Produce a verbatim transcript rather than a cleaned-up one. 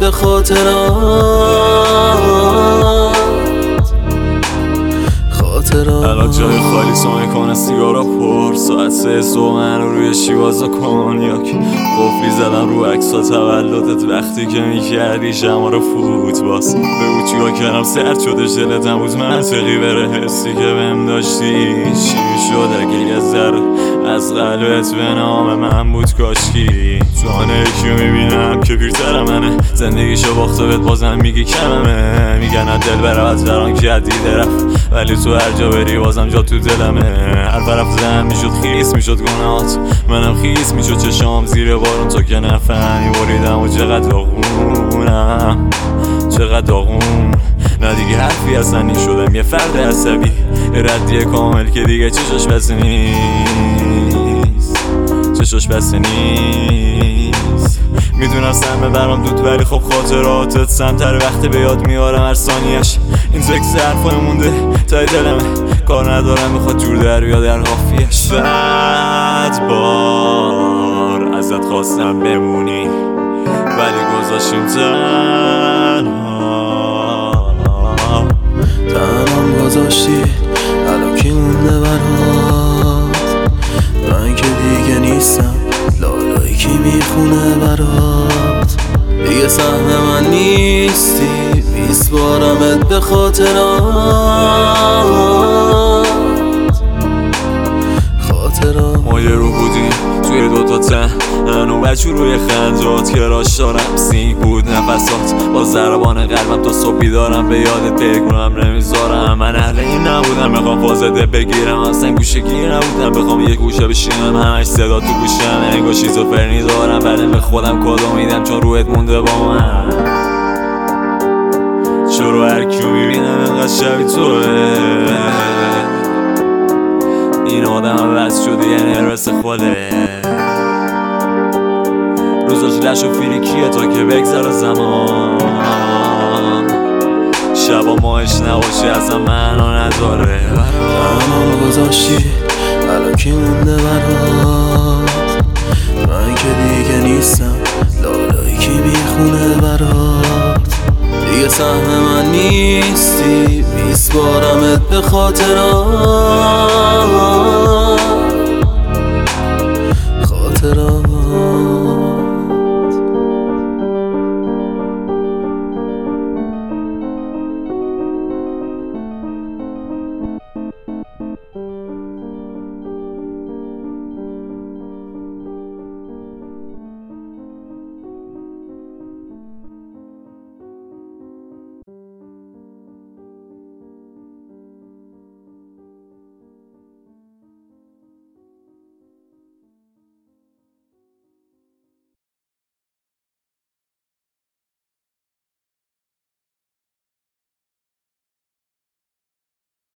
به خاطرات خاطرات. الان جای خالی سو میکنه سیگارا پر، ساعت سه صبح من رو روی شیوازا کنیاک قفلی زدم رو عکسا تولدت وقتی که میکردی شما رو فوت باز. بگو چیکار کردم سرد شده جلتم بود منطقی بره حسی که بهم داشتی چی میشد اگه یه ذره از قلبت به نام من بود کاشکی. تو آنه یکی میبینم که پیرتر منه، زندگیشو باخته بهت بازم میگی کممه. میگن دل برات دران که دیده رفت، ولی تو هر جا بری بازم جا تو دلمه. هر طرف زن میشد خیس میشد گناهات، منم خیس میشد چشام زیر بارون تو که نفهمی بریدم و چقدر داغونم چقدر داغون. نه دیگه حرفی اصلا نی شدم یه فرد عصبی ردیه کامل که دیگه چشاش بس نیست چشاش بس نیست. میدونم سمه برام دود ولی خب خاطراتت سمتر وقتی به یاد میارم هر ثانیش. این تکس حرفای مونده تای دلمه، کار ندارم میخواد جور در بیاد در حافیش. صد بار ازت خواستم بمونی ولی گذاشتیم تنها تنهام گذاشتی الان کی مونده برات؟ من که دیگه نیستم لالایی کی میخونه برات؟ دیگه سهم من نیستی میسپارمت به خاطرات خاطرات. ما یه رو بودیم توی دوتا تن هنو بچو روی خندات که راش دارم سینگ بود نفسات با ضربان قلبم تا صبح بیدارم به یادت بگونم نمیذارم. من اهل این نبودم بخوام فازده بگیرم، اصلا گوشه گیر نبودم بخوام یه گوشه بشینم همش صدا تو گوشم انگار شیزوفرنی دارم ولی به خودم کدو میدم چون روحت مونده با من. چرا هر کیو میبینم انقدر شبیه توه، این آدم هم بس شده یه نرس خوده. روزاش لش و فیریکیه تا که بگذره زمان، شبا ماهش نباشه اصلا معنا نداره. تنهام گذاشتی الان کی مونده برات؟ من که دیگه نیستم لالایی کی میخونه برات؟ دیگه سهم من نیستی میسپارمت به خاطرات